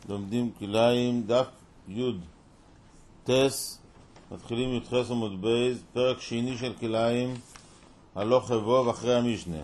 לומדים כליים, דף י' טס, מתחילים י' עמוד בייז, פרק שני של כליים, הלוך ובוב אחרי המשנה.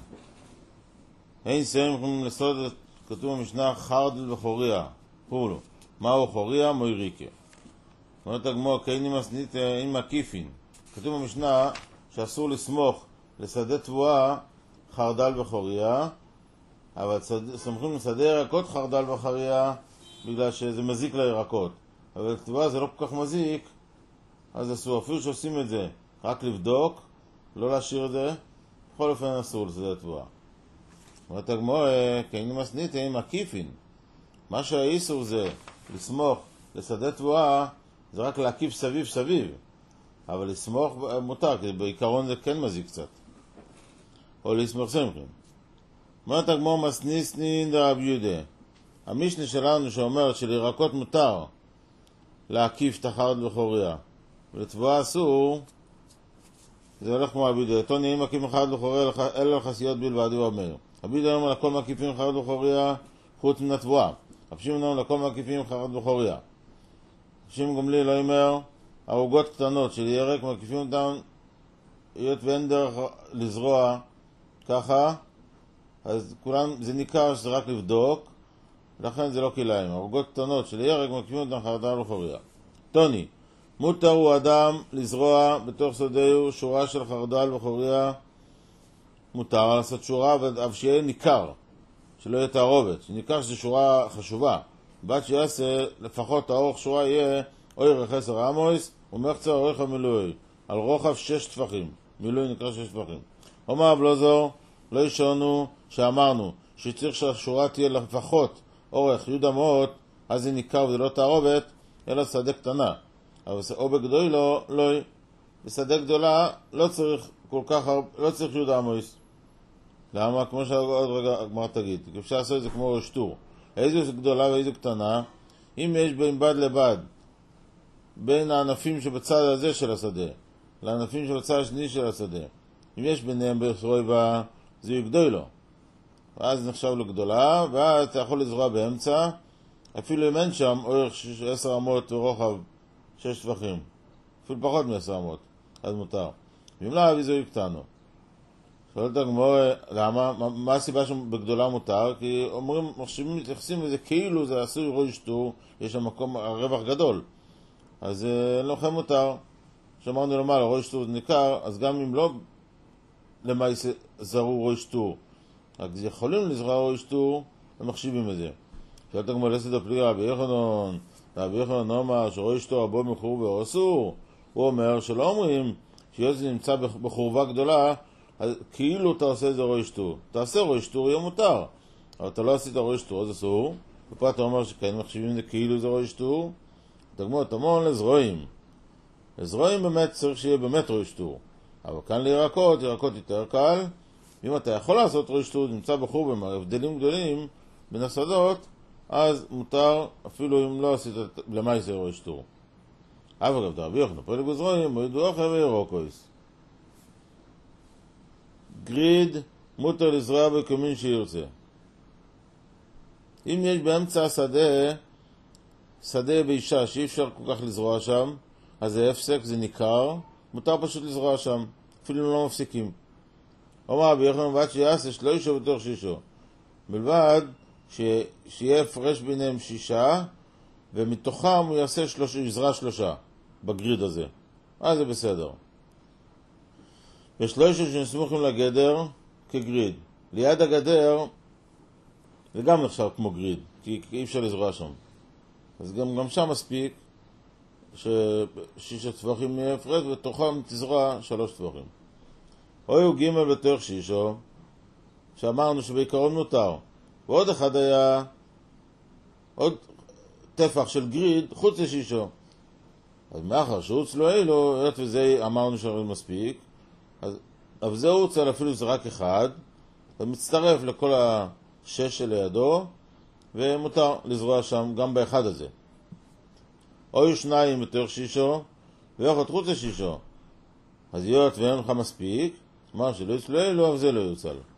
אין סיים יכולים לסוד, כתוב במשנה חרדל וחוריה, פורלו, מהו חוריה? מויריקה. אומרת הגמור, כאיני מסנית אין מקיפין. כתוב במשנה שאסור לסמוך לשדה תבואה חרדל וחוריה, אבל סמכים לשדה ירקות חרדל וחוריה בגלל שזה מזיק לירקות. אבל תבואה זה לא כל כך מזיק, אז אסור. אפילו שעושים את זה רק לבדוק, לא להשאיר את זה, בכל אופן אסור לשדה תבואה. אומרת הגמור, כאיני מסנית אין מקיפין. מה שהאיסור זה לסמוך לשדה תבואה, זה רק להקיף סביב סביב. אבל לסמוך מותר, כי בעיקרון זה כן מזיק קצת. או לסמוך סמכים. אומרת הגמור מסניסנין דרב יהודה. המשנה שלנו שאומרת שלירקות מותר להקיף את החרדל וחוריה, ולתבואה אסור, זה הולך כמו רבי יהודה. תו נהיים מקיף חרדל וחוריה אלא לחסיות בלבד, הוא אומר. רבי יהודה אומר לכל מקיפים חרדל וחוריה חוץ מן התבואה. רבי שמעון אומר לכל מקיפים חרדל וחוריה. רבי שמעון גמליאל לא אומר ערוגות קטנות של ירק מקיפים אותם, היות ואין דרך לזרוע ככה, אז כולם, זה ניכר שזה רק לבדוק, לכן זה לא כליים. ערוגות קטנות של ירק מקיפים אותם חרדל וחוריה. טוני, מותר הוא אדם לזרוע בתוך שדהו שורה של חרדל וחוריה, מותר לעשות שורה, אבל שיהיה ניכר, שלא יהיה תערובת, שניכר שזו שורה חשובה. בת שיעשה לפחות האורך שורה יהיה אורך 10 אמויס ומחצה אורך המילוי, על רוחב 6 טפחים. מילוי נקרא 6 טפחים. אומר אבלוזור, לא ישנו שאמרנו שצריך שהשורה תהיה לפחות אורך י' אמות, אז זה ניכר וזה לא תערובת, אלא שדה קטנה. אבל או בגדול לא, בשדה גדולה לא צריך כל כך הרבה, לא צריך י' אמויס. למה? כמו שעוד רגע הגמרא תגיד, אפשר לעשות את זה כמו ראש טור. איזו גדולה ואיזו קטנה, אם יש בין בד לבד, בין הענפים שבצד הזה של השדה לענפים שבצד השני של השדה, אם יש ביניהם בסרויבה, זה יגדול לו, ואז נחשב לו גדולה, ואז אתה יכול לזרוע באמצע, אפילו אם אין שם אורך 10 אמות ורוחב 6 טפחים, אפילו פחות מ10 אמות, אז מותר. ואם לא, אבי זוהי קטנו. שואלת הגמור, למה? מה הסיבה שבגדולה מותר? כי אומרים, מחשיבים, מתייחסים לזה כאילו זה עשוי ראש טור, יש שם מקום, הרווח גדול. אז לכם מותר. שאמרנו למעלה, ראש טור זה ניכר, אז גם אם לא למה זרו ראש טור, רק זה יכולים לזרוע ראש טור, הם מחשיבים את זה. שואלת הגמור, לסד הפליגה, רבי יוחנן אומר שראש טור הבוא מחורבה או אסור. הוא אומר שלא אומרים שיוצא נמצא בחורבה גדולה, אז כאילו אתה עושה את זה ראש טור. תעשה ראש טור, יהיה מותר. אבל אתה לא עשית ראש טור, אז אסור. ופה אתה אומר שכן מחשיבים את זה כאילו זה ראש טור. תגמור תמון לזרועים. לזרועים באמת צריך שיהיה באמת ראש טור. אבל כאן לירקות, ירקות יותר קל. אם אתה יכול לעשות ראש טור, נמצא בחור בהבדלים גדולים בין השדות, אז מותר אפילו אם לא עשית למה יעשה ראש טור. אגב, רבי יוחנן, פועל גוזרועים, מועדו אחר וירוקויס. גריד מותר לזרוע בקומין שירצה. אם יש באמצע שדה בישה שאי אפשר כל כך לזרוע שם, אז זה הפסק, זה ניכר, מותר פשוט לזרוע שם, אפילו לא מפסיקים. אומר רבי יוחנן ועד שיעשה שלא ישו בתוך שישו, בלבד שיהיה הפרש ביניהם 6, ומתוכם הוא יעשה יזרע 3 בגריד הזה, אז זה בסדר. ושלושה שנסמוכים לגדר כגריד. ליד הגדר זה גם נחשב כמו גריד, כי אי אפשר לזרוע שם. אז גם שם מספיק ש6 טפחים יהיה הפרש, ותוכם תזרוע 3 טפחים. או הוא ג' בתוך שישו, שאמרנו שבעיקרון מותר. ועוד אחד היה עוד טפח של גריד חוץ לשישו. אז מאחר שהוץ לא אילו, היות וזה אמרנו שהרי מספיק, אבל זה הוא צריך אפילו זה רק אחד, אז מצטרף לכל 6 שלידו, ומותר לזרוע שם גם באחד הזה. או יהיו 2 בתוך שישו, ויחד חוץ לשישו. אז היות ואין לך מספיק, מה שלא יצלו אלו, אבל זה לא יוצל.